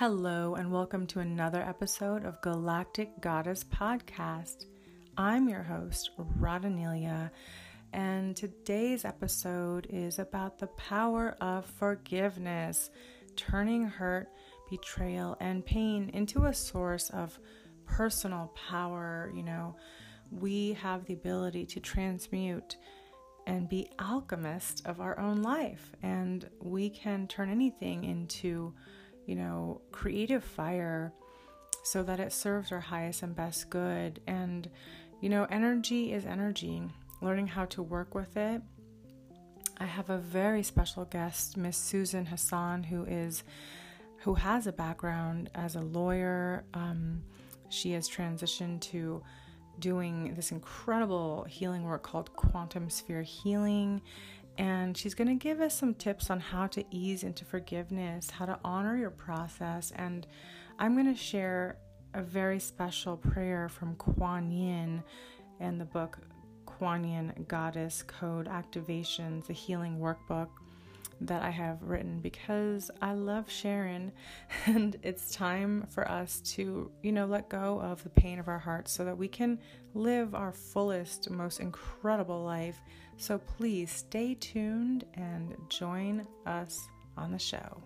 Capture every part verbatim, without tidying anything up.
Hello, and welcome to another episode of Galactic Goddess Podcast. I'm your host, Radanelia, and today's episode is about the power of forgiveness, turning hurt, betrayal, and pain into a source of personal power. You know, we have the ability to transmute and be alchemists of our own life, and we can turn anything into you know, creative fire so that it serves our highest and best good. And, you know, energy is energy, learning how to work with it. I have a very special guest, Miss Susan Hassan, who is, who has a background as a lawyer. Um, she has transitioned to doing this incredible healing work called quantum sphere healing. And she's going to give us some tips on how to ease into forgiveness, how to honor your process. And I'm going to share a very special prayer from Kuan Yin and the book Kuan Yin Goddess Code Activations, the healing workbook that I have written because I love sharing, and it's time for us to, you know, let go of the pain of our hearts so that we can live our fullest, most incredible life. So please stay tuned and join us on the show.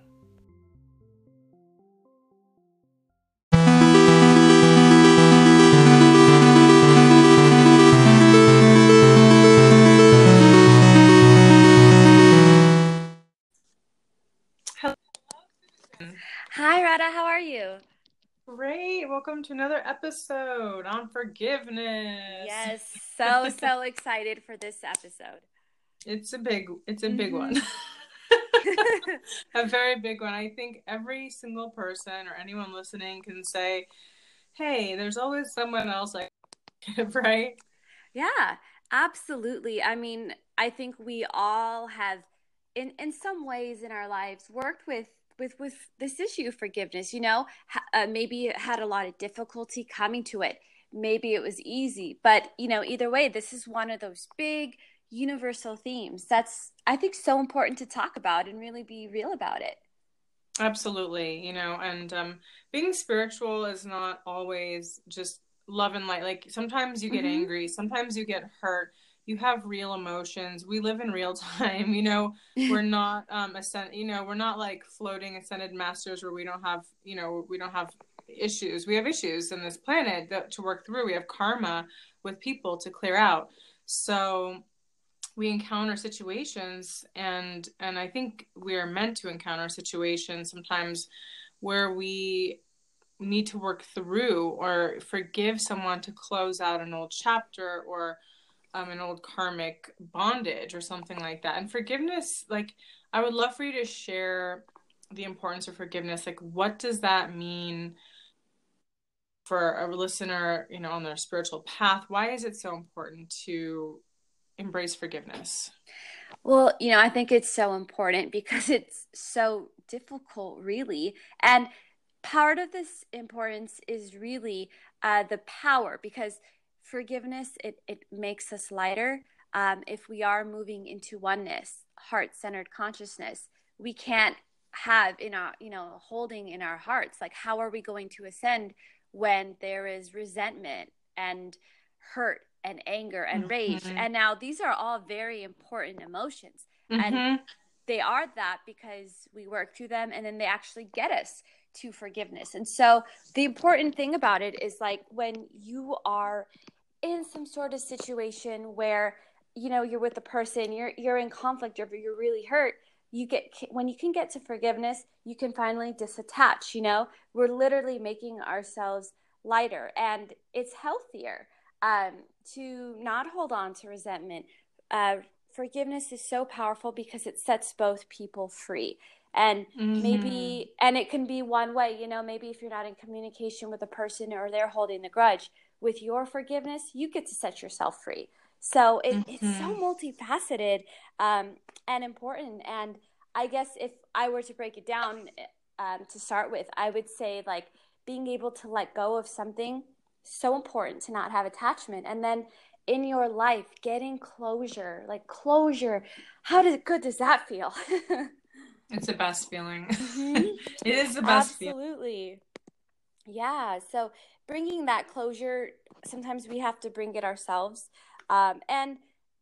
Hi, Rada. How are you? Great. Welcome to another episode on forgiveness. Yes, so, so excited for this episode. It's a big, it's a big Mhm. one. A very big one. I think every single person or anyone listening can say, hey, there's always someone else I can, right? Yeah, absolutely. I mean, I think we all have, in, in some ways in our lives, worked with with with this issue of forgiveness, you know, ha- uh, maybe had a lot of difficulty coming to it. Maybe it was easy, but, you know, either way, this is one of those big universal themes that's, I think, so important to talk about and really be real about it. Absolutely. You know, and um, being spiritual is not always just love and light. Like sometimes you get Mhm. angry, sometimes you get hurt. You have real emotions. We live in real time. You know, we're not um ascend. You know, we're not like floating ascended masters where we don't have. You know, we don't have issues. We have issues in this planet that to work through. We have karma with people to clear out. So we encounter situations, and and I think we are meant to encounter situations sometimes where we need to work through or forgive someone to close out an old chapter or um, an old karmic bondage or something like that. And forgiveness, like, I would love for you to share the importance of forgiveness. Like, what does that mean for a listener, you know, on their spiritual path? Why is it so important to embrace forgiveness? Well, you know, I think it's so important because it's so difficult, really. And part of this importance is really uh, the power, because forgiveness, it, it makes us lighter. Um, if we are moving into oneness, heart-centered consciousness, we can't have in our, you know, holding in our hearts. Like, how are we going to ascend when there is resentment and hurt and anger and rage? Mm-hmm. And now these are all very important emotions. And Mm-hmm. they are that because we work through them, and then they actually get us to forgiveness. And so the important thing about it is, like, when you are in some sort of situation where, you know, you're with a person, you're you're in conflict, or you're really hurt, you get when you can get to forgiveness, you can finally disattach. You know, we're literally making ourselves lighter, and it's healthier um, to not hold on to resentment. Uh, forgiveness is so powerful because it sets both people free. And Mm-hmm. maybe, and it can be one way, you know, maybe if you're not in communication with a person or they're holding the grudge, with your forgiveness, you get to set yourself free. So it, Mm-hmm. it's so multifaceted um, and important. And I guess if I were to break it down um, to start with, I would say, like, being able to let go of something, so important to not have attachment. And then in your life, getting closure, like closure, how does, good does that feel? It's the best feeling. Mm-hmm. It is the best feeling. Absolutely. Yeah. So bringing that closure, sometimes we have to bring it ourselves. Um, and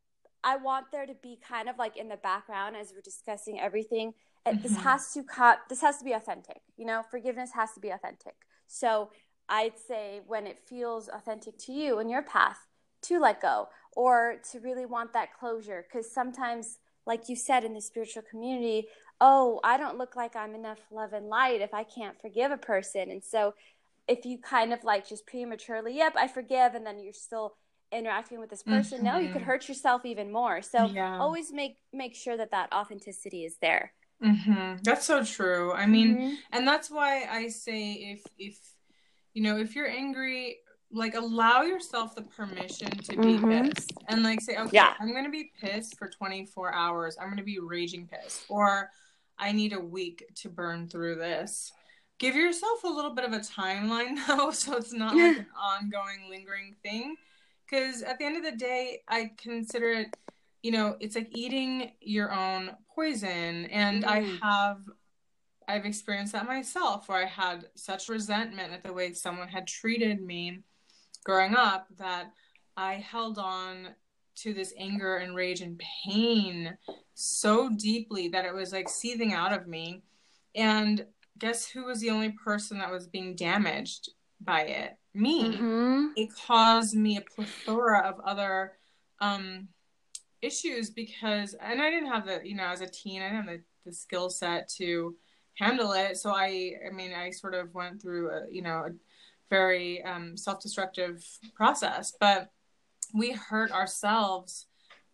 I want there to be kind of like in the background as we're discussing everything. Mm-hmm. This has to cut. This has to be authentic. You know, forgiveness has to be authentic. So I'd say when it feels authentic to you in your path, to let go or to really want that closure. Because sometimes, like you said, in the spiritual community, oh, I don't look like I'm enough love and light if I can't forgive a person. And so if you kind of like just prematurely, yep, I forgive, and then you're still interacting with this person, mm-hmm. no, you could hurt yourself even more. So yeah. always make make sure that that authenticity is there. Mm-hmm. That's so true. I mean, mm-hmm. and that's why I say if if you know, if you're angry, like allow yourself the permission to be mm-hmm. pissed and like say, okay, yeah. I'm going to be pissed for twenty-four hours. I'm going to be raging pissed, or I need a week to burn through this. Give yourself a little bit of a timeline though, so it's not like an ongoing, lingering thing. Because at the end of the day, I consider it, you know, it's like eating your own poison. And mm. I have, I've experienced that myself, where I had such resentment at the way someone had treated me growing up that I held on to this anger and rage and pain so deeply that it was like seething out of me. And guess who was the only person that was being damaged by it? Me. Mm-hmm. It caused me a plethora of other um, issues because, and I didn't have the, you know, as a teen, I didn't have the, the skill set to handle it. So I, I mean, I sort of went through a, you know, a very um, self-destructive process, but we hurt ourselves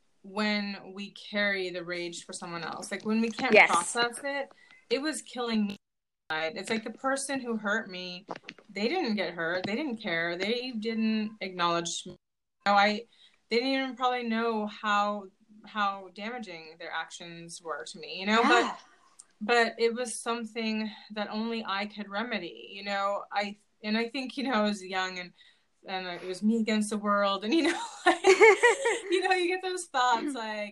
when we carry the rage for someone else. Like when we can't yes. process it, it was killing me. It's like the person who hurt me, they didn't get hurt. They didn't care. They didn't acknowledge me. You know, I, they didn't even probably know how, how damaging their actions were to me, you know, yeah. but, but it was something that only I could remedy, you know, I, and I think, you know, I was young and, and it was me against the world. And, you know, like, you know, you get those thoughts like,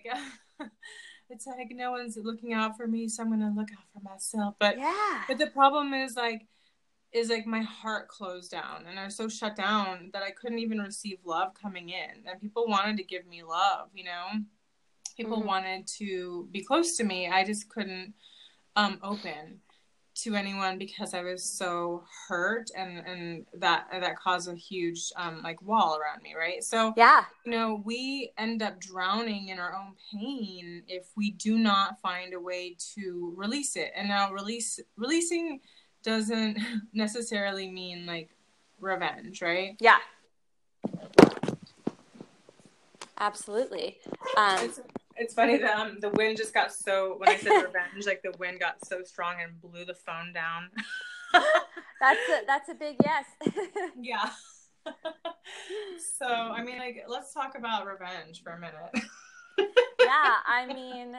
it's like no one's looking out for me, so I'm gonna look out for myself. But yeah. but the problem is like is like my heart closed down and I was so shut down that I couldn't even receive love coming in. And people wanted to give me love, you know. People mm-hmm. wanted to be close to me. I just couldn't um, open to anyone because I was so hurt, and, and that that caused a huge um, like wall around me, right? So yeah, you know, we end up drowning in our own pain if we do not find a way to release it. And now release releasing doesn't necessarily mean like revenge, right? Yeah, absolutely. Um, it's, It's funny that um, the wind just got so, when I said revenge, like the wind got so strong and blew the phone down. That's a, that's a big yes. Yeah. So, I mean, like, let's talk about revenge for a minute. Yeah, I mean,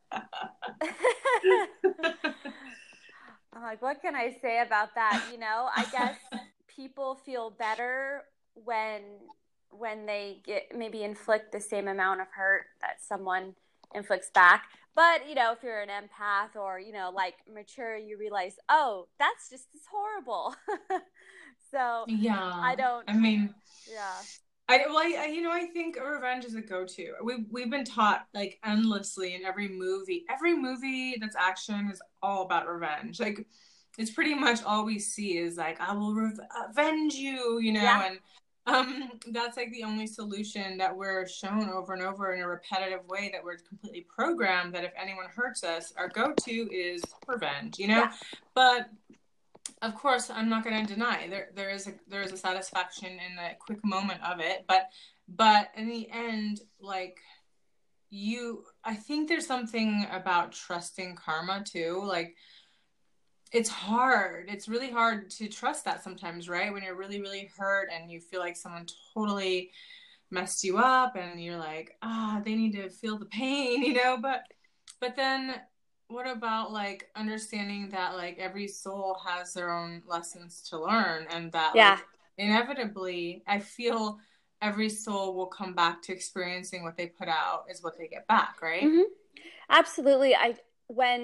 I'm like, what can I say about that? You know, I guess people feel better when when they get maybe inflict the same amount of hurt that someone inflicts back. But, you know, if you're an empath or, you know, like mature, you realize, oh, that's just as horrible. So yeah, I don't, I mean, yeah. I, well, I, you know, I think revenge is a go-to. We, we've been taught like endlessly in every movie, every movie that's action is all about revenge. Like it's pretty much all we see is like, I will re- avenge you, you know, yeah. and Um, that's like the only solution that we're shown over and over in a repetitive way, that we're completely programmed that if anyone hurts us, our go-to is revenge, you know? Yeah. But of course, I'm not going to deny there, there is a, there is a satisfaction in the quick moment of it. But, but in the end, like you, I think there's something about trusting karma too. Like, it's hard. It's really hard to trust that sometimes, right? When you're really, really hurt and you feel like someone totally messed you up and you're like, ah, they need to feel the pain, you know? But, but then what about like understanding that like every soul has their own lessons to learn, and that yeah. like, inevitably, I feel every soul will come back to experiencing what they put out is what they get back, right? Mm-hmm. Absolutely. I, when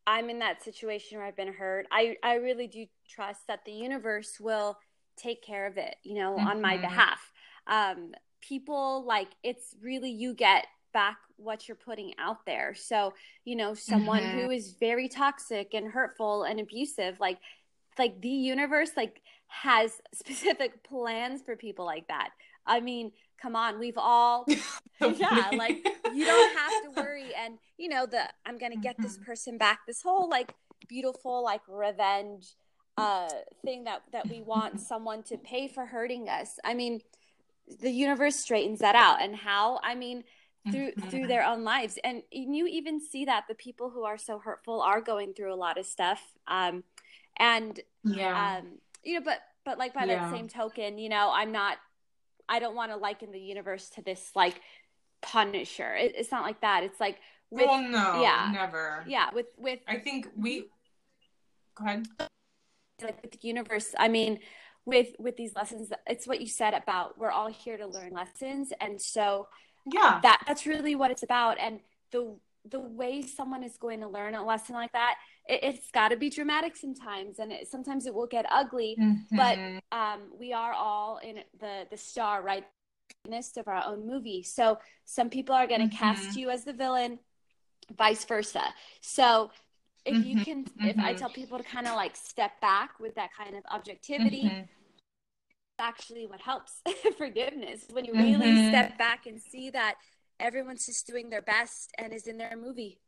I'm in that situation where I've been hurt, I, I really do trust that the universe will take care of it, you know, mm-hmm. on my behalf. Um, people, like, it's really, you get back what you're putting out there. So, you know, someone mm-hmm. who is very toxic and hurtful and abusive, like, like the universe, like, has specific plans for people like that. I mean, come on, we've all, yeah, like, you don't have to worry. And, you know, the, I'm going to get this person back, this whole, like, beautiful, like, revenge uh, thing that, that we want someone to pay for hurting us. I mean, the universe straightens that out. And how? I mean, through, through their own lives. And you even see that the people who are so hurtful are going through a lot of stuff. Um, and, yeah. um, you know, but, but like by yeah. that same token, you know, I'm not, I don't want to liken the universe to this, like, punisher. It, it's not like that. It's like, with, well, no, yeah, never. Yeah. With, with, I think we, go ahead. Like with the universe, I mean, with, with these lessons, it's what you said about, we're all here to learn lessons. And so yeah, that that's really what it's about. And the, the way someone is going to learn a lesson like that, it, it's got to be dramatic sometimes, and it, sometimes it will get ugly. Mm-hmm. But um, we are all in the the star, right, of our own movie. So some people are going to mm-hmm. cast you as the villain, vice versa. So if mm-hmm. you can, mm-hmm. if I tell people to kind of like step back with that kind of objectivity, mm-hmm. actually what helps forgiveness, when you really mm-hmm. step back and see that everyone's just doing their best and is in their movie.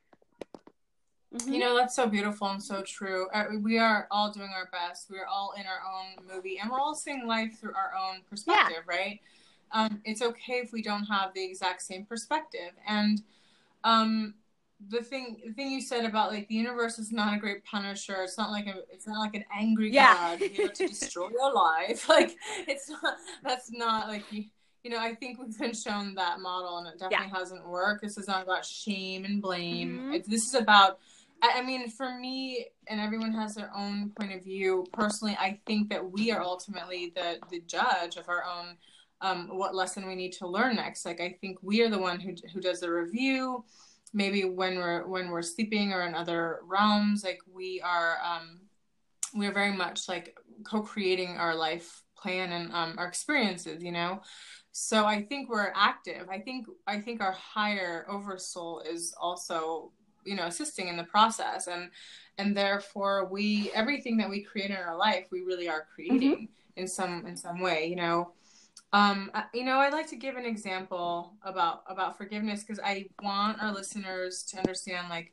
Mm-hmm. You know, that's so beautiful and so true. Uh, we are all doing our best. We're all in our own movie, and we're all seeing life through our own perspective, yeah. right? Um, it's okay if we don't have the exact same perspective. And um, the thing, the thing you said about, like, the universe is not a great punisher. It's not like a, it's not like an angry yeah. God, you know, to destroy your life. Like, it's not. That's not like you. You know, I think we've been shown that model, and it definitely yeah. hasn't worked. This is not about shame and blame. Mm-hmm. It, this is about, I, I mean, for me, and everyone has their own point of view. Personally, I think that we are ultimately the, the judge of our own, um, what lesson we need to learn next. Like, I think we are the one who who does the review. Maybe when we're when we're sleeping or in other realms, like we are, um, we are very much like co-creating our life plan and um, our experiences. You know. So I think we're active. I think I think our higher oversoul is also, you know, assisting in the process, and and therefore we everything that we create in our life, we really are creating mm-hmm. in some in some way. You know, um, you know, I'd like to give an example about about forgiveness, because I want our listeners to understand, like,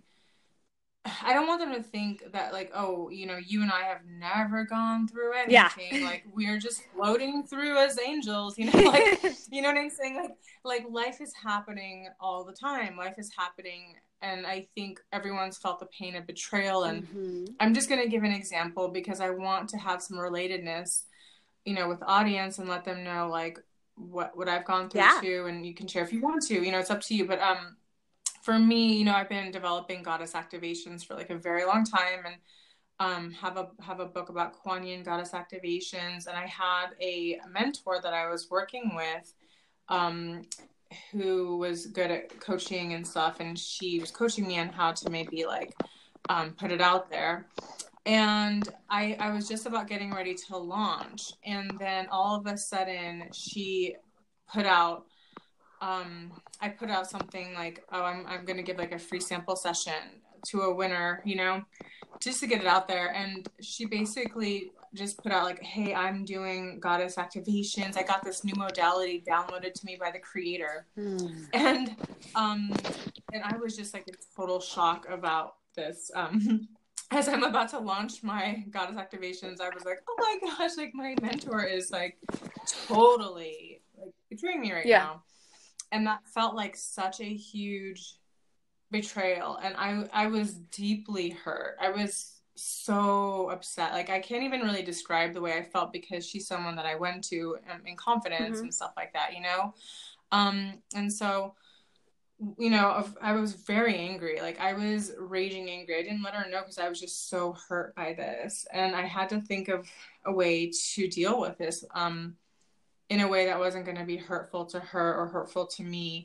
I don't want them to think that, like, oh, you know, you and I have never gone through anything. Yeah. Like, we're just floating through as angels, you know, like, you know what I'm saying? Like, like life is happening all the time. Life is happening. And I think everyone's felt the pain of betrayal. And mm-hmm. I'm just going to give an example because I want to have some relatedness, you know, with the audience, and let them know, like, what, what I've gone through yeah. too. And you can share if you want to, you know, it's up to you. But, um, for me, you know, I've been developing goddess activations for like a very long time, and um, have a have a book about Kuan Yin goddess activations. And I had a mentor that I was working with, um, who was good at coaching and stuff, and she was coaching me on how to maybe like um, put it out there. And I I was just about getting ready to launch, and then all of a sudden she put out. Um, I put out something like, oh, I'm I'm going to give like a free sample session to a winner, you know, just to get it out there. And she basically just put out like, hey, I'm doing goddess activations. I got this new modality downloaded to me by the creator. Mm. And, um, and I was just like in total shock about this. Um, as I'm about to launch my goddess activations, I was like, oh my gosh, like my mentor is like totally like betraying me right yeah. now. And that felt like such a huge betrayal. And I I was deeply hurt. I was so upset. Like, I can't even really describe the way I felt, because she's someone that I went to um, in confidence mm-hmm. and stuff like that, you know? Um, and so, you know, I was very angry. Like, I was raging angry. I didn't let her know because I was just so hurt by this. And I had to think of a way to deal with this. Um in a way that wasn't going to be hurtful to her or hurtful to me.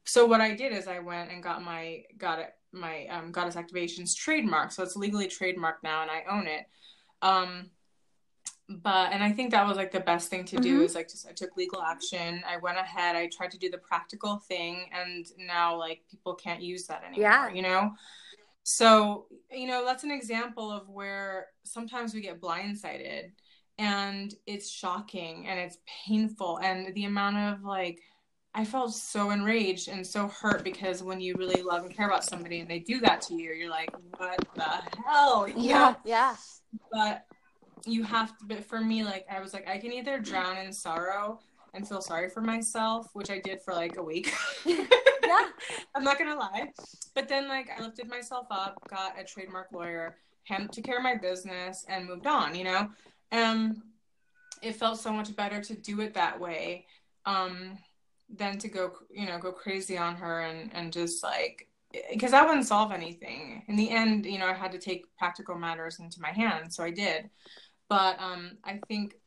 so what I did is I went and got my, got it, my um, Goddess Activations trademark. So it's legally trademarked now and I own it. Um, but, and I think that was like the best thing to do, mm-hmm. is like, just, I took legal action. I went ahead, I tried to do the practical thing, and now like people can't use that anymore, yeah. you know? So, you know, that's an example of where sometimes we get blindsided, and it's shocking and it's painful. And the amount of like, I felt so enraged and so hurt, because when you really love and care about somebody and they do that to you, you're like, what the hell? You yeah. know? Yeah. But you have to, but for me, like, I was like, I can either drown in sorrow and feel sorry for myself, which I did for like a week. Yeah. I'm not going to lie. But then like I lifted myself up, got a trademark lawyer, hand, took care of my business, and moved on, you know? Um, it felt so much better to do it that way, um, than to go, you know, go crazy on her and, and just like, because that wouldn't solve anything. In the end, you know, I had to take practical matters into my hands, so I did. But um, I think,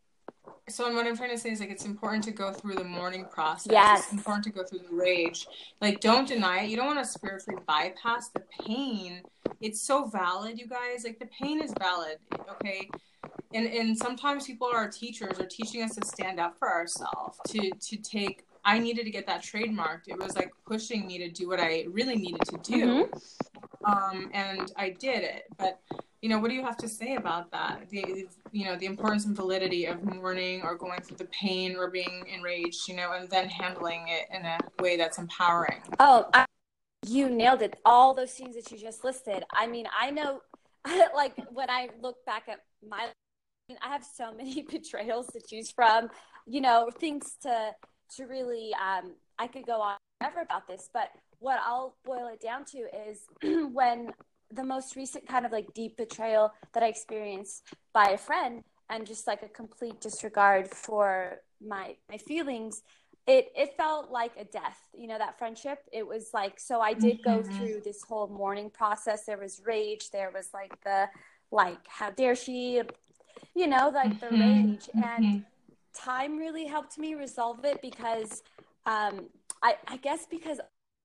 so what I'm trying to say is like, it's important to go through the mourning process. Yes. It's important to go through the rage. Like, don't deny it. You don't want to spiritually bypass the pain. It's so valid, you guys. Like, the pain is valid, okay? And and sometimes people are teachers, are teaching us to stand up for ourselves, to to take, I needed to get that trademarked. It was like pushing me to do what I really needed to do. Mm-hmm. Um, and I did it. But, you know, what do you have to say about that? The, you know, the importance and validity of mourning or going through the pain or being enraged, you know, and then handling it in a way that's empowering. Oh, I, you nailed it. All those things that you just listed. I mean, I know, like, when I look back at my, I mean, I have so many betrayals to choose from, you know, things to, to really, um, I could go on forever about this, but what I'll boil it down to is when the most recent kind of like deep betrayal that I experienced by a friend, and just like a complete disregard for my my feelings, it it felt like a death, you know, that friendship. It was like, so I did go through this whole mourning process. There was rage, there was like the, like, how dare she, you know, like the rage, and time really helped me resolve it, because um I, I guess because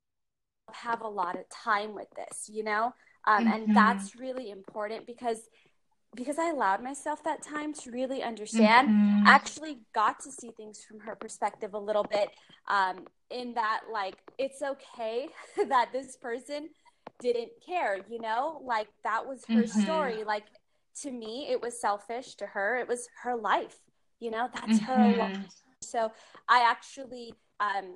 I have a lot of time with this, you know. Um, and mm-hmm. that's really important, because because I allowed myself that time to really understand, mm-hmm. actually got to see things from her perspective a little bit, um, in that, like, it's okay that this person didn't care, you know, like that was her mm-hmm. story. Like, to me, it was selfish. To her, it was her life, you know, that's mm-hmm. her life. So I actually, um,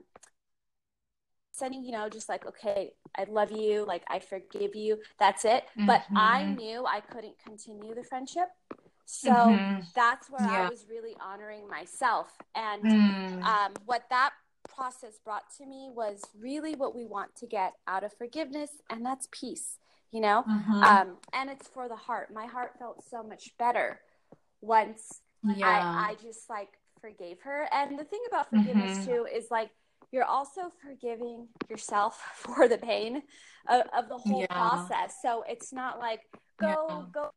sending, you know, just like, okay, I love you, like, I forgive you, that's it. Mm-hmm. But I knew I couldn't continue the friendship. So mm-hmm. that's where yeah. I was really honoring myself. And mm. um, what that process brought to me was really what we want to get out of forgiveness, and that's peace, you know? Mm-hmm. Um, and it's for the heart. My heart felt so much better once yeah. I, I just, like, forgave her. And the thing about forgiveness, mm-hmm. too, is, like, you're also forgiving yourself for the pain of, of the whole yeah. process. So it's not like, go, yeah. go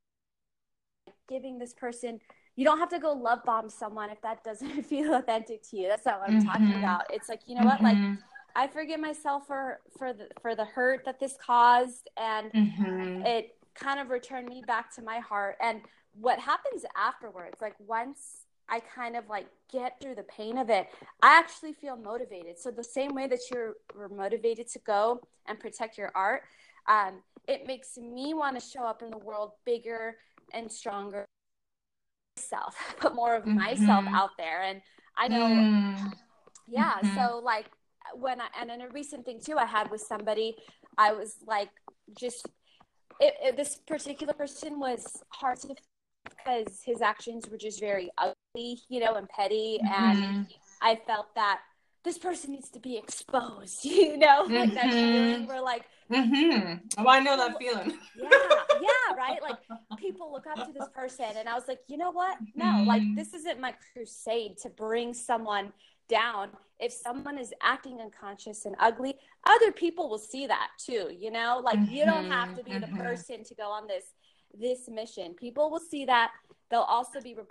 giving this person, you don't have to go love bomb someone if that doesn't feel authentic to you. That's not what I'm mm-hmm. talking about. It's like, you know mm-hmm. what? Like, I forgive myself for, for the, for the hurt that this caused. And mm-hmm. it kind of returned me back to my heart. And what happens afterwards, like, once I kind of like get through the pain of it, I actually feel motivated. So the same way that you're were motivated to go and protect your art, um, it makes me want to show up in the world bigger and stronger myself, put more of mm-hmm. myself out there. And I know, mm-hmm. yeah. Mm-hmm. So like when I, and in a recent thing too, I had with somebody, I was like, just, it, it, this particular person was hard to, because his actions were just very ugly, you know, and petty. Mm-hmm. And I felt that this person needs to be exposed, you know, mm-hmm. like that feeling where like, mm-hmm. oh, I know that feeling. yeah, yeah, right? Like, people look up to this person, and I was like, you know what? No, mm-hmm. like, this isn't my crusade to bring someone down. If someone is acting unconscious and ugly, other people will see that too, you know? Like, mm-hmm. you don't have to be mm-hmm. the person to go on this this mission. People will see that. They'll also be repulsed by that behavior. And so build mm-hmm. yourself up instead of taking someone down.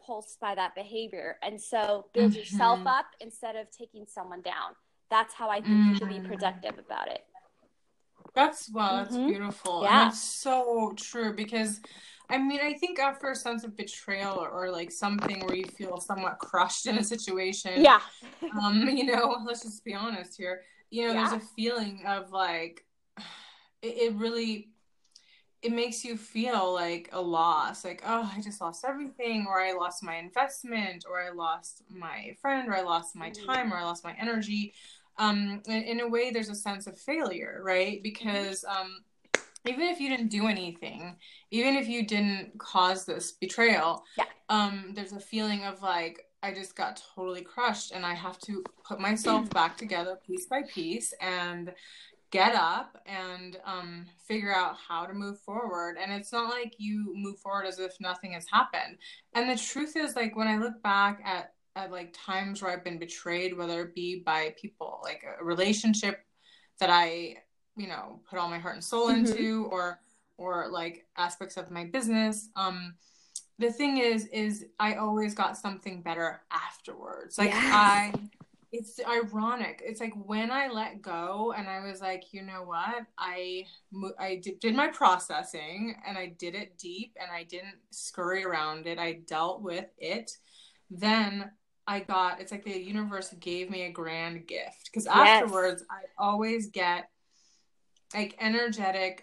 That's how I think Mm. you can be productive about it. That's, well, that's Mm-hmm. beautiful. Yeah. And that's so true because, I mean, I think after a sense of betrayal or, or like something where you feel somewhat crushed in a situation, Yeah. um, you know, let's just be honest here, you know, Yeah. there's a feeling of like, it, it really, it makes you feel like a loss, like, oh, I just lost everything, or I lost my investment, or I lost my friend, or I lost my Mm-hmm. time, or I lost my energy. Um, in, in a way, there's a sense of failure, right? Because um, even if you didn't do anything, even if you didn't cause this betrayal, yeah. um, there's a feeling of like, I just got totally crushed and I have to put myself back together piece by piece and get up and um, figure out how to move forward. And it's not like you move forward as if nothing has happened. And the truth is, like, when I look back at, at like times where I've been betrayed, whether it be by people, like a relationship that I, you know, put all my heart and soul Mm-hmm. into, or, or like aspects of my business, um, the thing is, is I always got something better afterwards. Like yes. I, it's ironic. It's like when I let go and I was like, you know what? I, I did, did my processing and I did it deep and I didn't scurry around it. I dealt with it. Then I got, it's like the universe gave me a grand gift. Because yes. afterwards, I always get like energetic,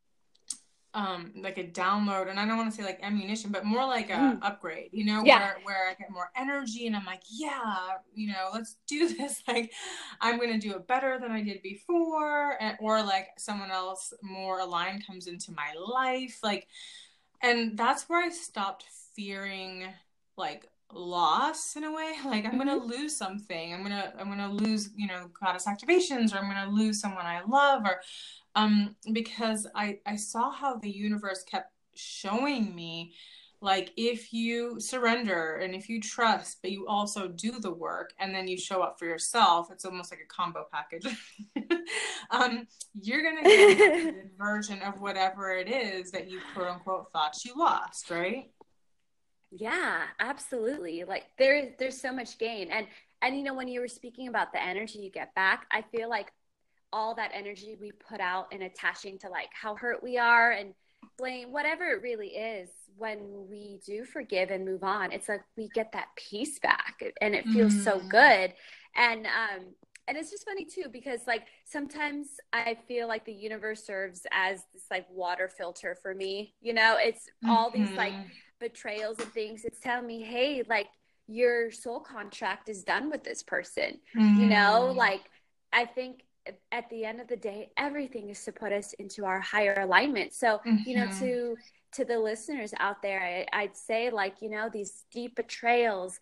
um like a download, and I don't want to say like ammunition, but more like a mm. upgrade, you know, yeah. where where I get more energy and I'm like, yeah, you know, let's do this. Like I'm gonna do it better than I did before, and, or like someone else more aligned comes into my life, like, and that's where I stopped fearing like loss in a way. Like I'm mm-hmm. gonna lose something. I'm gonna I'm gonna lose, you know, goddess activations, or I'm gonna lose someone I love, or um because I I saw how the universe kept showing me, like, if you surrender and if you trust, but you also do the work and then you show up for yourself, it's almost like a combo package. um you're gonna get a version of whatever it is that you quote unquote thought you lost, right? Yeah, absolutely. Like there, there's so much gain. And, and, you know, when you were speaking about the energy you get back, I feel like all that energy we put out and attaching to like how hurt we are and blame, whatever it really is, when we do forgive and move on, it's like we get that peace back and it feels mm. so good. And, um, and it's just funny too, because like sometimes I feel like the universe serves as this like water filter for me, you know, it's mm-hmm. all these like betrayals and things. It's telling me, hey, like your soul contract is done with this person, mm-hmm. you know, like I think at the end of the day, everything is to put us into our higher alignment. So, mm-hmm. you know, to, to the listeners out there, I, I'd say like, you know, these deep betrayals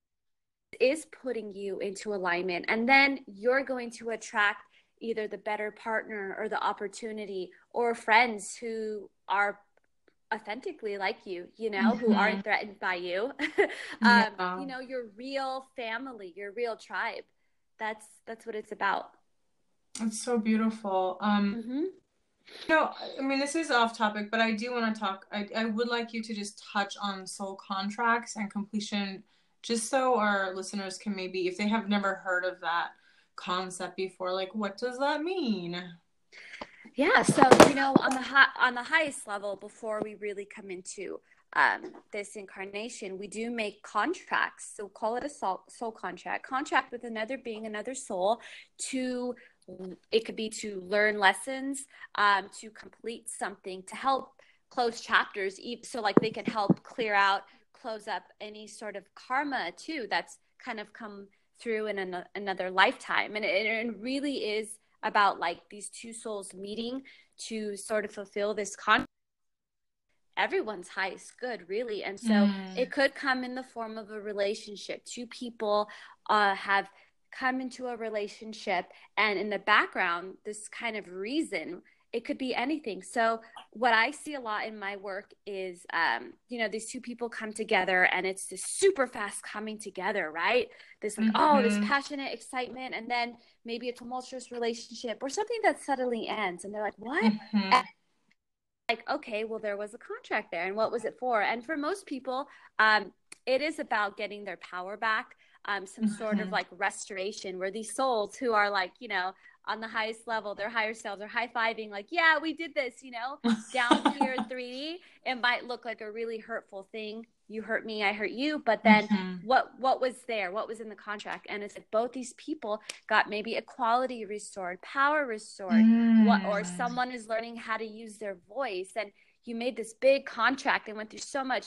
is putting you into alignment, and then you're going to attract either the better partner or the opportunity or friends who are authentically like you, you know, mm-hmm. who aren't threatened by you. um, yeah. You know, your real family, your real tribe. That's, that's what it's about. It's so beautiful. Um, mm-hmm. No, I mean, this is off topic, but I do want to talk. I, I would like you to just touch on soul contracts and completion, just so our listeners can maybe, if they have never heard of that concept before, like, what does that mean? Yeah. So, you know, on the high, on the highest level, before we really come into um, this incarnation, we do make contracts. So call it a soul, soul contract, contract with another being, another soul, to, it could be to learn lessons, um, to complete something, to help close chapters. So like they can help clear out, close up any sort of karma too that's kind of come through in an, another lifetime. And it, it really is about like these two souls meeting to sort of fulfill this contract. Everyone's highest good, really. And so mm. it could come in the form of a relationship. Two people uh, have come into a relationship, and in the background, this kind of reason, it could be anything. So what I see a lot in my work is, um, you know, these two people come together and it's this super fast coming together, right? This like, mm-hmm. oh, this passionate excitement, and then maybe a tumultuous relationship or something that suddenly ends. And they're like, what? Mm-hmm. And like, okay, well, there was a contract there. And what was it for? And for most people, um, it is about getting their power back. um, some mm-hmm. sort of like restoration, where these souls who are like, you know, on the highest level, their higher selves are high-fiving like, yeah, we did this, you know, down here in three D. It might look like a really hurtful thing. You hurt me, I hurt you. But then mm-hmm. what, what was there? What was in the contract? And it's like both these people got maybe equality restored, power restored, mm. what, or someone is learning how to use their voice. And you made this big contract and went through so much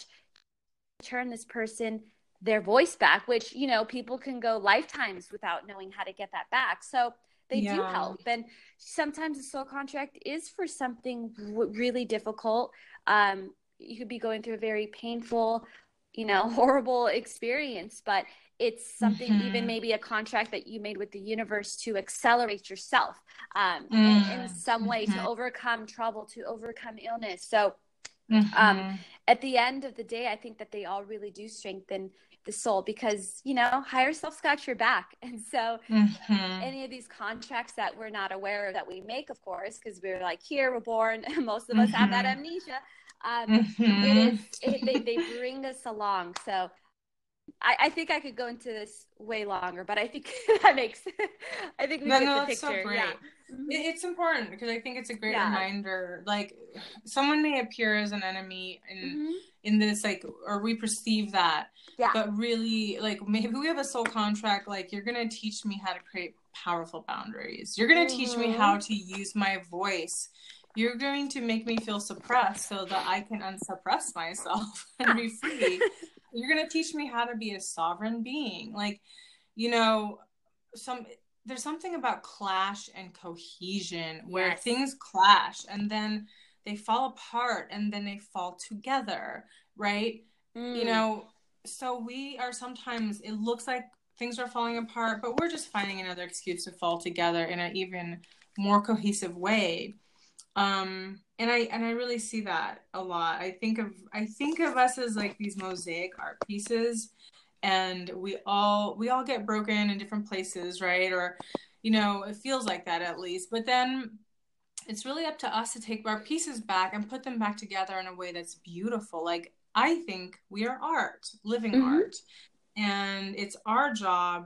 to turn this person their voice back, which, you know, people can go lifetimes without knowing how to get that back. So they yeah. do help. And sometimes a soul contract is for something w- really difficult. Um, you could be going through a very painful, you know, horrible experience, but it's something, mm-hmm. even maybe a contract that you made with the universe to accelerate yourself um, mm-hmm. in, in some way mm-hmm. to overcome trouble, to overcome illness. So mm-hmm. um, at the end of the day, I think that they all really do strengthen the soul, because, you know, higher self's got your back. And so mm-hmm. any of these contracts that we're not aware of that we make, of course, because we're like, here, we're born, most of us mm-hmm. have that amnesia. Um, mm-hmm. It is, it, they, they bring us along. So I, I think I could go into this way longer, but I think that makes, I think we no, get no, the that's picture. So great. Yeah. It, it's important because I think it's a great yeah. reminder. Like, someone may appear as an enemy in, mm-hmm. in this, like, or we perceive that, yeah. but really, like, maybe we have a soul contract, like, you're going to teach me how to create powerful boundaries. You're going to mm-hmm. teach me how to use my voice. You're going to make me feel suppressed so that I can unsuppress myself and be free. You're going to teach me how to be a sovereign being. Like, you know, some there's something about clash and cohesion where yes. things clash and then they fall apart and then they fall together, right? Mm. You know, so we are sometimes, it looks like things are falling apart, but we're just finding another excuse to fall together in an even more cohesive way. Um, and I, and I really see that a lot. I think of, I think of us as like these mosaic art pieces, and we all, we all get broken in different places, right? Or, you know, it feels like that at least, but then it's really up to us to take our pieces back and put them back together in a way that's beautiful. Like, I think we are art, living mm-hmm. art. And it's our job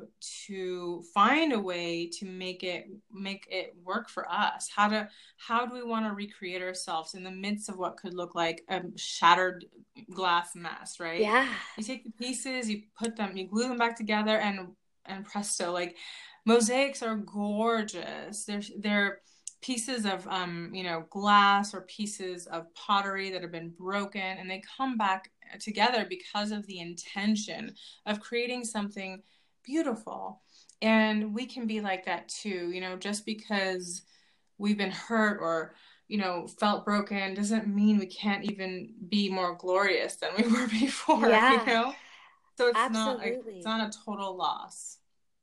to find a way to make it make it work for us. How to how do we want to recreate ourselves in the midst of what could look like a shattered glass mess, right? Yeah. You take the pieces, you put them, you glue them back together, and and presto, like, mosaics are gorgeous. They're they're pieces of um you know glass or pieces of pottery that have been broken, and they come back together because of the intention of creating something beautiful. And we can be like that too, you know, just because we've been hurt or, you know, felt broken doesn't mean we can't even be more glorious than we were before, yeah. you know? So it's Absolutely. not, it's not a total loss.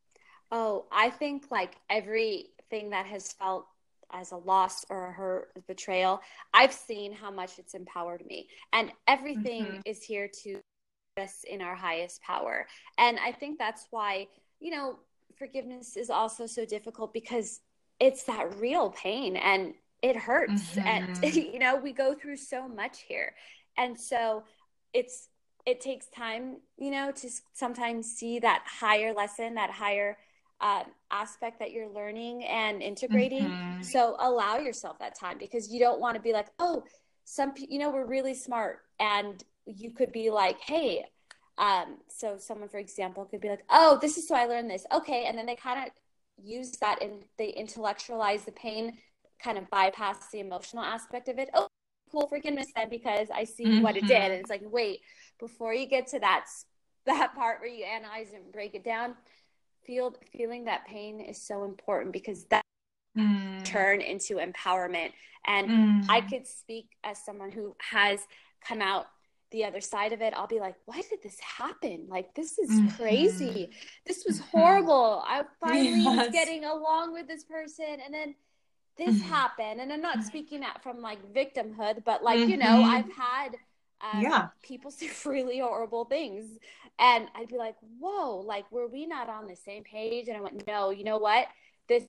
Oh, I think like everything that has felt as a loss or a hurt, a betrayal, I've seen how much it's empowered me, and everything mm-hmm. is here to put us in our highest power. And I think that's why, you know, forgiveness is also so difficult, because it's that real pain and it hurts. Mm-hmm. And, you know, we go through so much here. And so it's, it takes time, you know, to sometimes see that higher lesson, that higher Uh, aspect that you're learning and integrating. Mm-hmm. So allow yourself that time, because you don't want to be like, oh, some, you know, we're really smart. And you could be like, hey, um, so someone, for example, could be like, oh, this is so I learned this. Okay. And then they kind of use that and they intellectualize the pain, kind of bypass the emotional aspect of it. Oh, cool, forgiveness then, because I see mm-hmm. what it did. And it's like, wait, before you get to that, that part where you analyze and break it down, Feel, feeling that pain is so important, because that mm. turn into empowerment. And mm. I could speak as someone who has come out the other side of it. I'll be like, why did this happen? Like, this is mm-hmm. crazy. This was mm-hmm. horrible. I finally yes. was getting along with this person, and then this mm-hmm. happened. And I'm not speaking that from like victimhood, but like, mm-hmm. you know, I've had um, yeah. people say really horrible things. And I'd be like, whoa, like, were we not on the same page? And I went, no, you know what? This,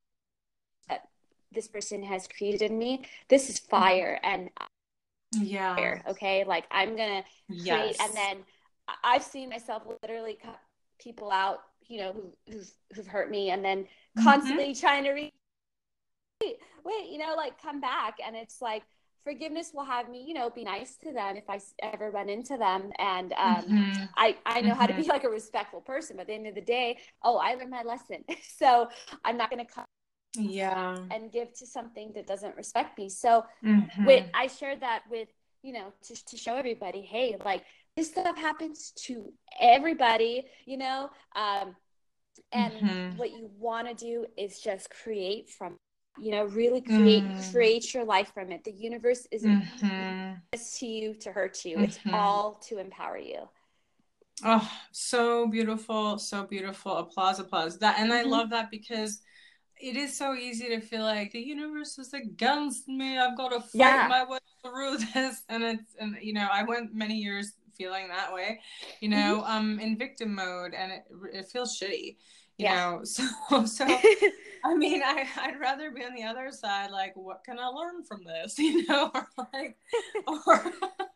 uh, this person has created in me. This is fire. And yeah, fire, okay. Like, I'm going to yes. create. And then I've seen myself literally people out, you know, who, who've, who've hurt me, and then Mm-hmm. constantly trying to re- wait, wait, you know, like come back. And it's like, forgiveness will have me, you know, be nice to them if I ever run into them. And um, Mm-hmm. I, I know Mm-hmm. how to be like a respectful person, but at the end of the day, oh, I learned my lesson. So I'm not going to come yeah and give to something that doesn't respect me. So mm-hmm. with, I shared that with, you know, to, to show everybody, hey, like this stuff happens to everybody, you know, um, and Mm-hmm. what you want to do is just create from, you know, really create, mm. create your life from it. The universe isn't mm-hmm. to you to hurt you. Mm-hmm. It's all to empower you. Oh, so beautiful. So beautiful. Applause, applause. That, and mm-hmm. I love that, because it is so easy to feel like the universe is against me. I've got to fight yeah. my way through this. And it's, and you know, I went many years feeling that way, you know, mm-hmm. um, in victim mode, and it, it feels shitty, you yeah. know? So, so, I mean, I, I'd rather be on the other side. Like, what can I learn from this? You know, or like, or,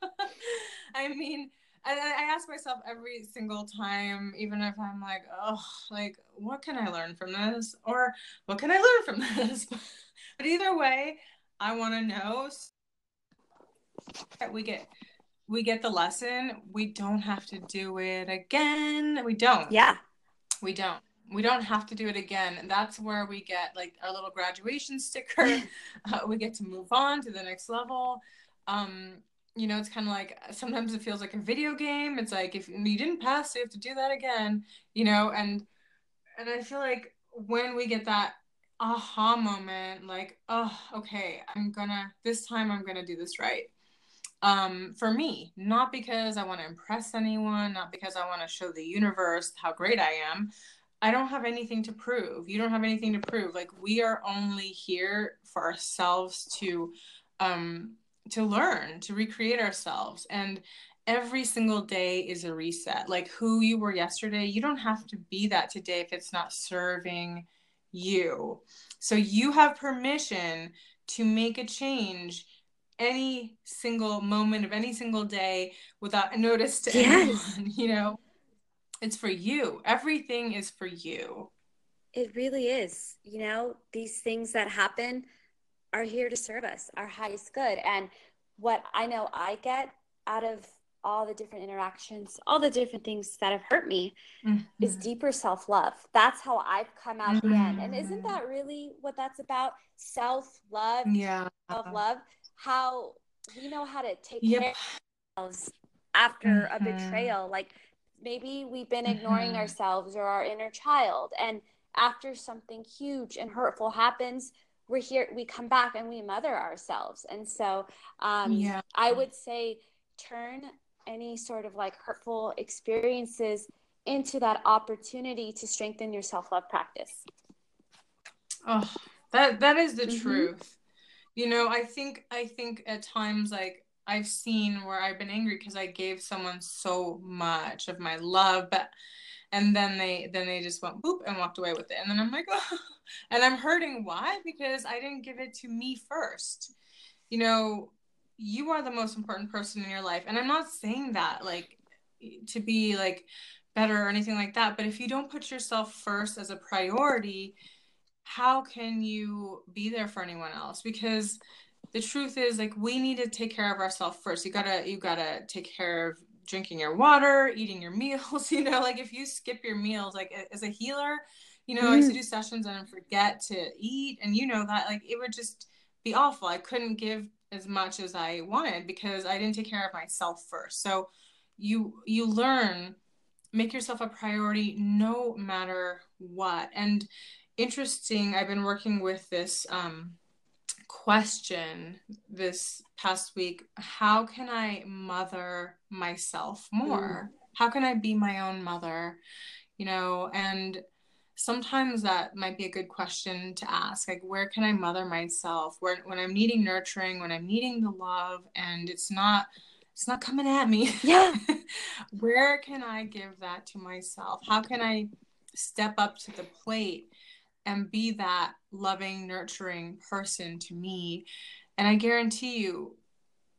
I mean, I, I ask myself every single time, even if I'm like, oh, like, what can I learn from this? Or what can I learn from this? But either way, I want to know that we get, we get the lesson. We don't have to do it again. We don't. Yeah. We don't. We don't have to do it again. And that's where we get like our little graduation sticker. uh, we get to move on to the next level. Um, you know, it's kind of like, sometimes it feels like a video game. It's like, if you didn't pass, you have to do that again, you know? And, and I feel like when we get that aha moment, like, oh, okay, I'm gonna, this time I'm gonna do this right. Um, for me, not because I want to impress anyone, not because I want to show the universe how great I am. I don't have anything to prove. You don't have anything to prove. Like, we are only here for ourselves to, um, to learn, to recreate ourselves. And every single day is a reset. Like, who you were yesterday, you don't have to be that today if it's not serving you. So you have permission to make a change any single moment of any single day without a notice to yes. anyone, you know? It's for you. Everything is for you. It really is. You know, these things that happen are here to serve us, our highest good. And what I know I get out of all the different interactions, all the different things that have hurt me, mm-hmm. is deeper self-love. That's how I've come out mm-hmm. the end. And isn't that really what that's about? Self-love, yeah. self-love, how we know how to take yep. care of ourselves after mm-hmm. a betrayal. Like, maybe we've been ignoring mm-hmm. ourselves or our inner child. And after something huge and hurtful happens, we're here, we come back and we mother ourselves. And so um, yeah. I would say turn any sort of like hurtful experiences into that opportunity to strengthen your self-love practice. Oh, that, that is the mm-hmm. truth. You know, I think, I think at times, like, I've seen where I've been angry because I gave someone so much of my love, but, and then they, then they just went boop and walked away with it. And then I'm like, oh, and I'm hurting. Why? Because I didn't give it to me first. You know, you are the most important person in your life. And I'm not saying that like to be like better or anything like that. But if you don't put yourself first as a priority, how can you be there for anyone else? Because the truth is, like, we need to take care of ourselves first. You gotta, you gotta take care of drinking your water, eating your meals, you know, like if you skip your meals, like as a healer, you know, mm. I used to do sessions and forget to eat. And you know that, like, it would just be awful. I couldn't give as much as I wanted because I didn't take care of myself first. So you, you learn, make yourself a priority no matter what. And interesting, I've been working with this, um, question this past week. How can I mother myself more? Mm. How can I be my own mother? You know, and sometimes that might be a good question to ask. Like, where can I mother myself? Where, when I'm needing nurturing, when I'm needing the love and it's not, it's not coming at me. Yeah. Where can I give that to myself? How can I step up to the plate and be that loving, nurturing person to me? And I guarantee you,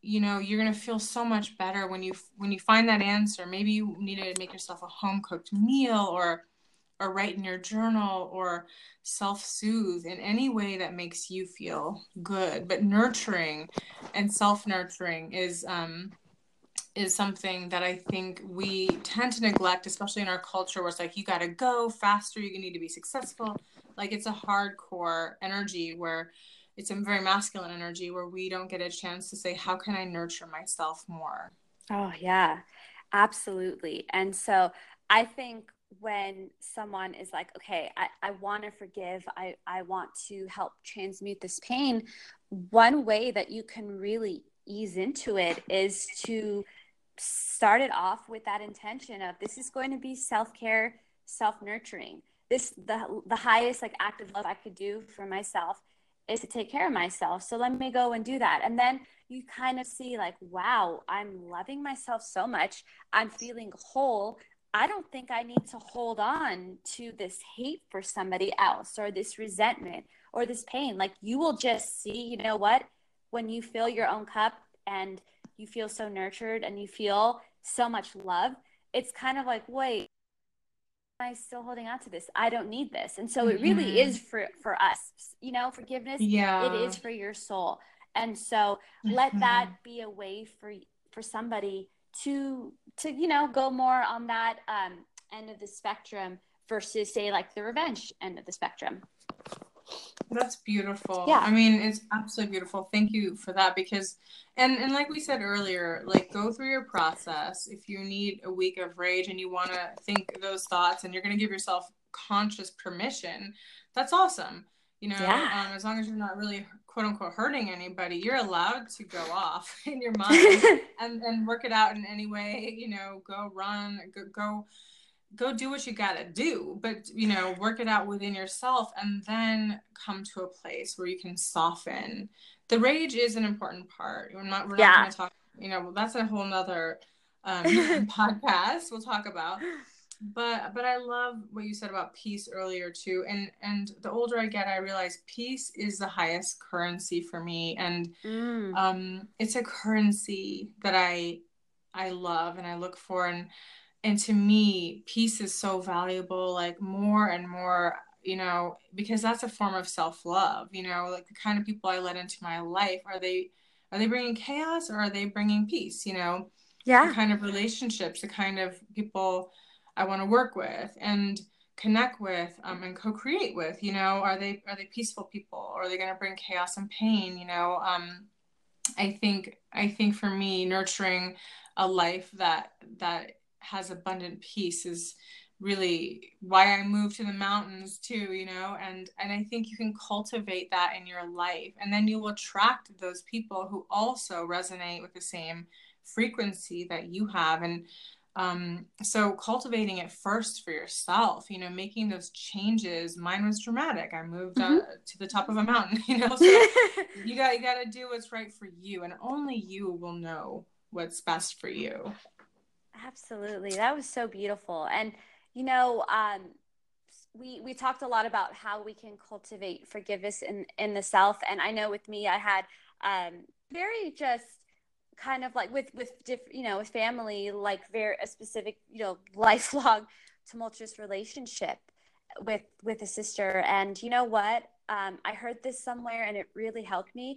you know, you're going to feel so much better when you, when you find that answer. Maybe you need to make yourself a home cooked meal, or, or write in your journal, or self-soothe in any way that makes you feel good. But nurturing and self-nurturing is, um, is something that I think we tend to neglect, especially in our culture where it's like, you got to go faster, you need to be successful. Like, it's a hardcore energy where it's a very masculine energy where we don't get a chance to say, how can I nurture myself more? Oh, yeah, absolutely. And so I think when someone is like, okay, I, I want to forgive, I, I want to help transmute this pain, one way that you can really ease into it is to start it off with that intention of, this is going to be self-care, self-nurturing. This, the, the highest like act of love I could do for myself is to take care of myself. So let me go and do that. And then you kind of see like, wow, I'm loving myself so much. I'm feeling whole. I don't think I need to hold on to this hate for somebody else, or this resentment, or this pain. Like, you will just see, you know what, when you fill your own cup and you feel so nurtured and you feel so much love, it's kind of like, wait, am I still holding on to this? I don't need this. And so it really Mm-hmm. is for, for us, you know, forgiveness, it Yeah. is for your soul. And so let that Mm-hmm. be a way for, for somebody to, to, you know, go more on that um, end of the spectrum versus, say, like the revenge end of the spectrum. That's beautiful. Yeah. I mean, it's absolutely beautiful. Thank you for that, because, and, and like we said earlier, like, go through your process. If you need a week of rage and you want to think those thoughts and you're going to give yourself conscious permission, that's awesome. You know, Yeah. um, as long as you're not really quote unquote hurting anybody, you're allowed to go off in your mind and, and work it out in any way, you know, go run, go, go go do what you gotta do, but, you know, work it out within yourself, and then come to a place where you can soften. The rage is an important part. We're not, we're not Yeah. going to talk, you know, that's a whole nother um, podcast we'll talk about. But, but I love what you said about peace earlier too. And, and the older I get, I realize peace is the highest currency for me. And Mm. um, it's a currency that I, I love and I look for. And, and to me, peace is so valuable, like, more and more, you know, because that's a form of self-love, you know, like, the kind of people I let into my life, are they, are they bringing chaos, or are they bringing peace? You know, the Yeah. kind of relationships, the kind of people I want to work with and connect with, um, and co-create with, you know, are they, are they peaceful people, or are they going to bring chaos and pain? You know, um, I think, I think for me, nurturing a life that, that has abundant peace is really why I moved to the mountains too, you know, and, and I think you can cultivate that in your life, and then you will attract those people who also resonate with the same frequency that you have. And um, so cultivating it first for yourself, you know, making those changes. Mine was dramatic. I moved uh, Mm-hmm. to the top of a mountain, you know, so you got, you got to do what's right for you, and only you will know what's best for you. Absolutely. That was so beautiful. And, you know, um, we, we talked a lot about how we can cultivate forgiveness in, in the self. And I know with me, I had um, very just kind of like with, with different, you know, with family, like very a specific, you know, lifelong tumultuous relationship with, with a sister. And you know what? Um, I heard this somewhere and it really helped me.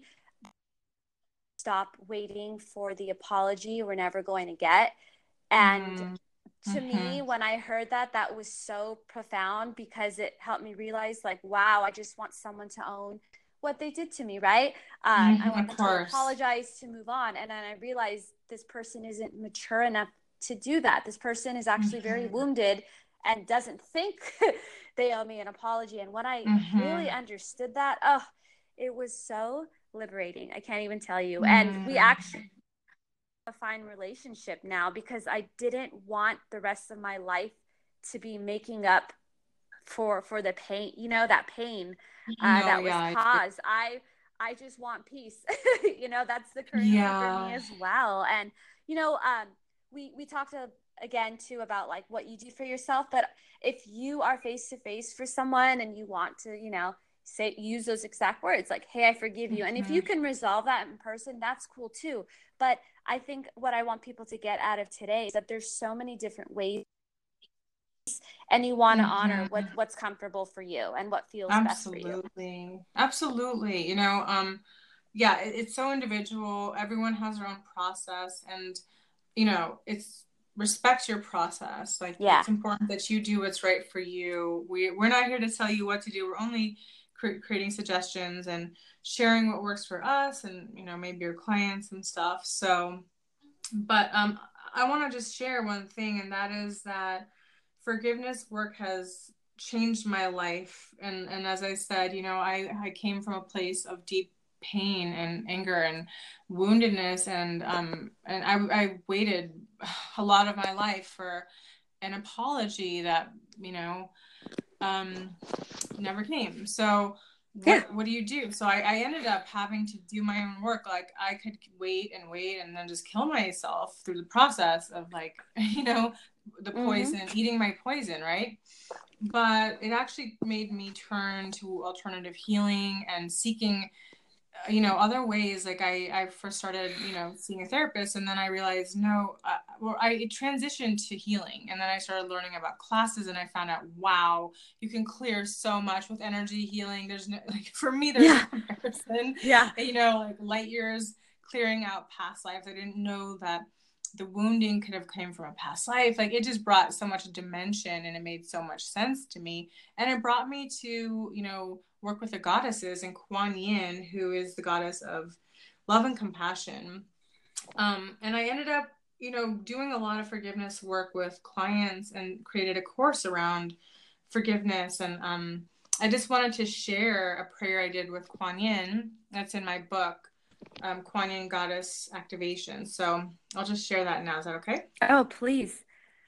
Stop waiting for the apology we're never going to get. And to Mm-hmm. me, when I heard that, that was so profound, because it helped me realize, like, wow, I just want someone to own what they did to me, right? Um, I Mm-hmm. want Of them to course. apologize, to move on. And then I realized this person isn't mature enough to do that. This person is actually very Mm-hmm. wounded and doesn't think they owe me an apology. And when I really Mm-hmm. understood that, oh, it was so liberating. I can't even tell you. And we Mm-hmm. actually a fine relationship now, because I didn't want the rest of my life to be making up for for the pain, you know, that pain uh, No, that was yeah, I do. caused. I I just want peace. You know, that's the currency for me Yeah. as well. And you know, um, we we talked to, again too, about like what you do for yourself, but if you are face to face for someone and you want to, you know, say, use those exact words like, hey, I forgive you. And if you can resolve that in person, that's cool too. But I think what I want people to get out of today is that there's so many different ways, and you want to mm-hmm. honor what what's comfortable for you and what feels Absolutely. best for you. Absolutely. You know, um, yeah, it, it's so individual. Everyone has their own process, and, you know, it's respect your process. Like, yeah. It's important that you do what's right for you. We, we're not here to tell you what to do. We're only cre- creating suggestions and sharing what works for us and, you know, maybe your clients and stuff. So, but um, I want to just share one thing, and that is that forgiveness work has changed my life. And, and as I said, you know, I, I came from a place of deep pain and anger and woundedness. And, um, and I, I waited a lot of my life for an apology that, you know, um, never came. So what, yeah. what do you do? So I, I ended up having to do my own work. Like, I could wait and wait and then just kill myself through the process of, like, you know, the poison, mm-hmm. eating my poison, right? But it actually made me turn to alternative healing and seeking, you know, other ways. Like, I, I first started, you know, seeing a therapist, and then I realized, no, uh, well, I transitioned to healing. And then I started learning about classes, and I found out, wow, you can clear so much with energy healing. There's no, like, for me, there's yeah. no comparison. Yeah. You know, like light years clearing out past lives. I didn't know that the wounding could have came from a past life. Like, it just brought so much dimension, and it made so much sense to me. And it brought me to, you know, work with the goddesses, and Kuan Yin, who is the goddess of love and compassion. Um, and I ended up, you know, doing a lot of forgiveness work with clients and created a course around forgiveness. And um, I just wanted to share a prayer I did with Kuan Yin that's in my book, um, Kuan Yin Goddess Activation. So I'll just share that now. Is that okay? Oh, please.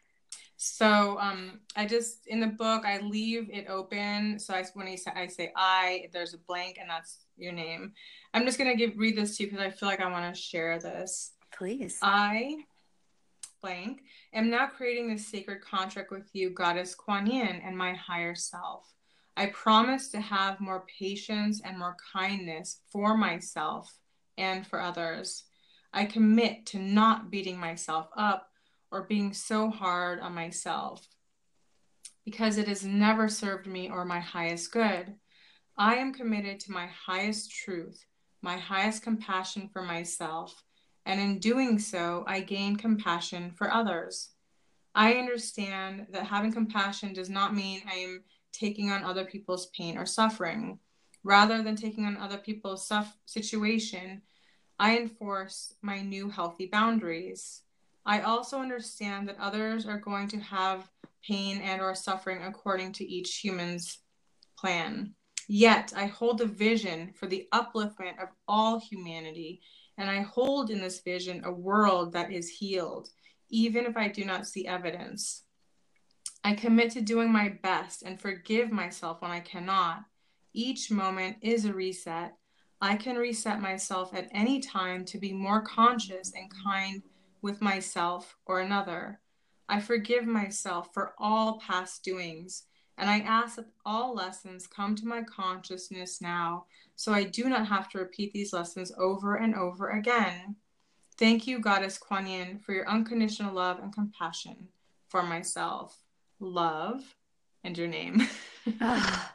So um, I just, in the book, I leave it open. So I, when I say, I say I, there's a blank, and that's your name. I'm just going to give read this to you because I feel like I want to share this. Please. I, blank, am now creating this sacred contract with you, Goddess Kuan Yin, and my higher self. I promise to have more patience and more kindness for myself and for others. I commit to not beating myself up or being so hard on myself, because it has never served me or my highest good. I am committed to my highest truth, my highest compassion for myself, and in doing so, I gain compassion for others. I understand that having compassion does not mean I am taking on other people's pain or suffering. Rather than taking on other people's suff- situation, I enforce my new healthy boundaries. I also understand that others are going to have pain and or suffering according to each human's plan. Yet I hold a vision for the upliftment of all humanity, and I hold in this vision a world that is healed, even if I do not see evidence. I commit to doing my best and forgive myself when I cannot. Each moment is a reset. I can reset myself at any time to be more conscious and kind with myself or another. I forgive myself for all past doings, and I ask that all lessons come to my consciousness now, so I do not have to repeat these lessons over and over again. Thank you, Goddess Kuan Yin, for your unconditional love and compassion for myself. Love, and your name. Oh.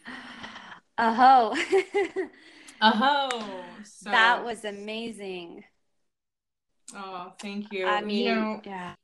Aho. Aho. So, that was amazing. Oh, thank you. I mean, you know, yeah.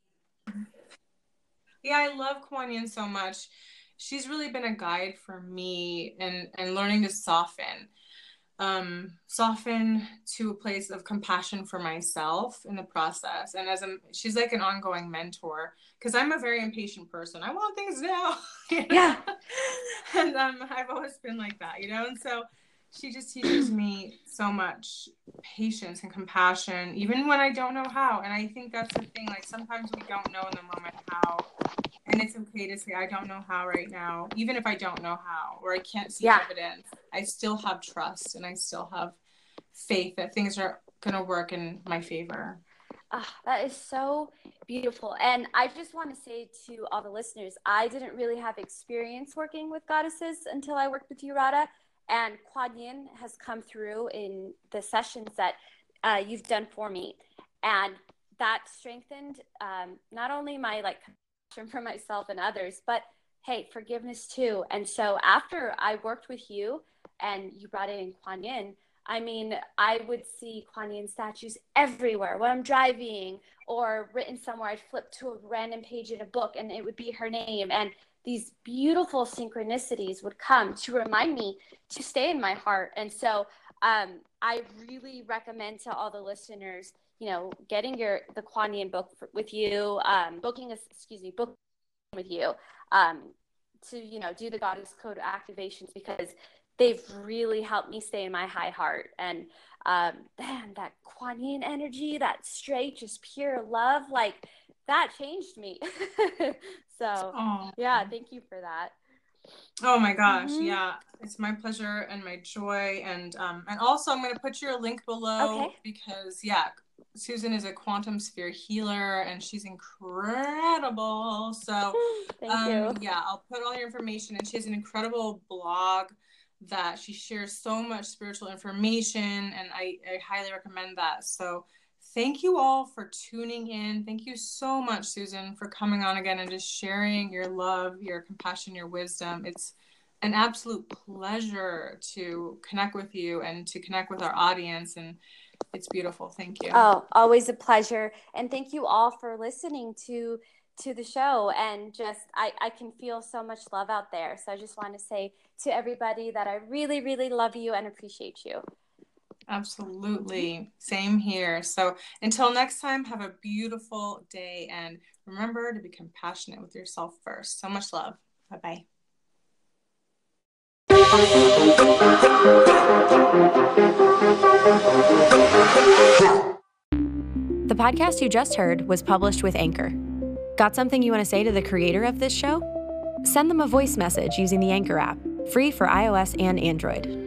Yeah, I love Kuan Yin so much. She's really been a guide for me and and learning to soften. Um, soften to a place of compassion for myself in the process. And as a, she's like an ongoing mentor, because I'm a very impatient person. I want things now. You know? Yeah. And um, I've always been like that, you know? And so she just teaches me so much patience and compassion, even when I don't know how. And I think that's the thing. Like, sometimes we don't know in the moment how. And it's okay to say, I don't know how right now, even if I don't know how, or I can't see yeah. evidence. I still have trust, and I still have faith that things are going to work in my favor. Oh, that is so beautiful. And I just want to say to all the listeners, I didn't really have experience working with goddesses until I worked with you, Radha. And Kuan Yin has come through in the sessions that uh, you've done for me. And that strengthened um, not only my like compassion for myself and others, but hey, forgiveness too. And so after I worked with you and you brought in Kuan Yin, I mean, I would see Kuan Yin statues everywhere when I'm driving or written somewhere. I'd flip to a random page in a book and it would be her name. And these beautiful synchronicities would come to remind me to stay in my heart. And so um, I really recommend to all the listeners, you know, getting your the Kuan Yin book for, with you, um, booking a, excuse me, book with you um, to, you know, do the Goddess Code activations, because they've really helped me stay in my high heart. And um, man, that Kuan Yin energy, that straight, just pure love, like that changed me. So Oh. yeah, thank you for that. Oh my gosh. Mm-hmm. Yeah. It's my pleasure and my joy. And, um, and also I'm going to put your link below Okay. because yeah, Susan is a quantum sphere healer and she's incredible. So Thank um, you. yeah, I'll put all your information, and she has an incredible blog that she shares so much spiritual information, and I, I highly recommend that. So thank you all for tuning in. Thank you so much, Susan, for coming on again and just sharing your love, your compassion, your wisdom. It's an absolute pleasure to connect with you and to connect with our audience, and it's beautiful. Thank you. Oh, always a pleasure. And thank you all for listening to to the show. And just, I, I can feel so much love out there. So I just want to say to everybody that I really, really love you and appreciate you. Absolutely. Same here. So until next time, have a beautiful day, and remember to be compassionate with yourself first. So much love. Bye-bye. The podcast you just heard was published with Anchor. Got something you want to say to the creator of this show? Send them a voice message using the Anchor app, free for iOS and Android.